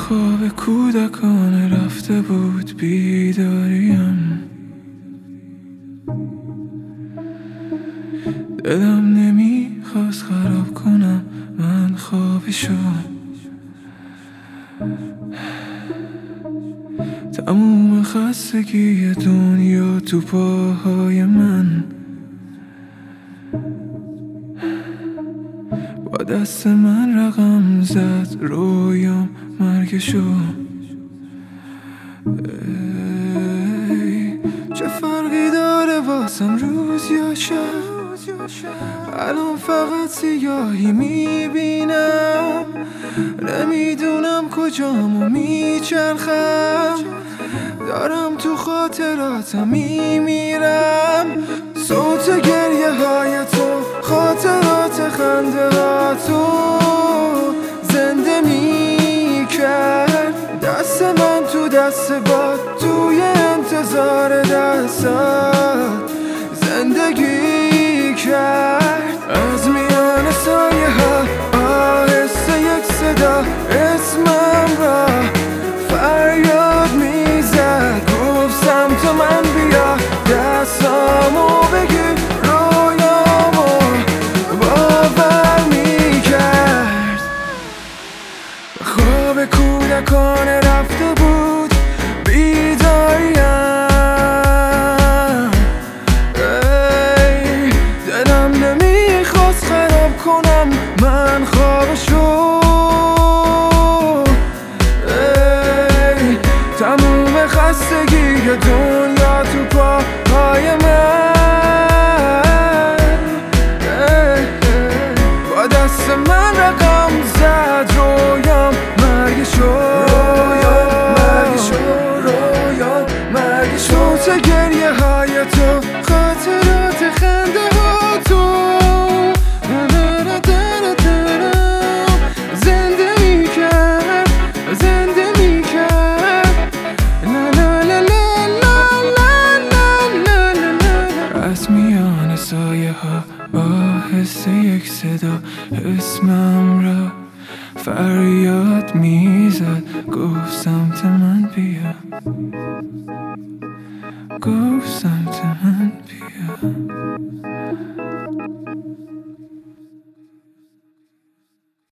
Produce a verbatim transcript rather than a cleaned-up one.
خواب کودکانه رفته بود بیداریم، دلم نمیخواست خراب کنم من خوابشو. تموم خستگی دنیا تو پاهای من، با دست من رقم زد رویام مرگشو. ای چه فرقی داره واسم روز یا شب، الان فقط سیاهی میبینم، نمیدونم کجامو میچرخم، دارم تو خاطراتم میمیرم. صوت گریه های تو، خاطرات خنده ها تو زنده میکرد دست من تو دست باد، توی انتظار دستات زندگی کرد. از میان سایه ها آهسته یک صدا اسمم را فریاد میزد، گفت سمت من بیا، دستامو بگیر، رویامو باور میکرد. خواب کودکانه رفته بود بیداریم، ای دلم نمیخواست خراب کنم من خوابشو. ای تموم خستگی دنیا تو پاهای من، ای با دست من رقم زد رویام مرگشو، رویام مرگشو، رویام مرگشو. صوت گریه های تو، خاطرات خنده ها تو زنده میکرد، زنده میکرد. از میان سایه ها آهسته یک صدا اسمم را فریاد میزد، گفت سمت من بیا، گفت سمت من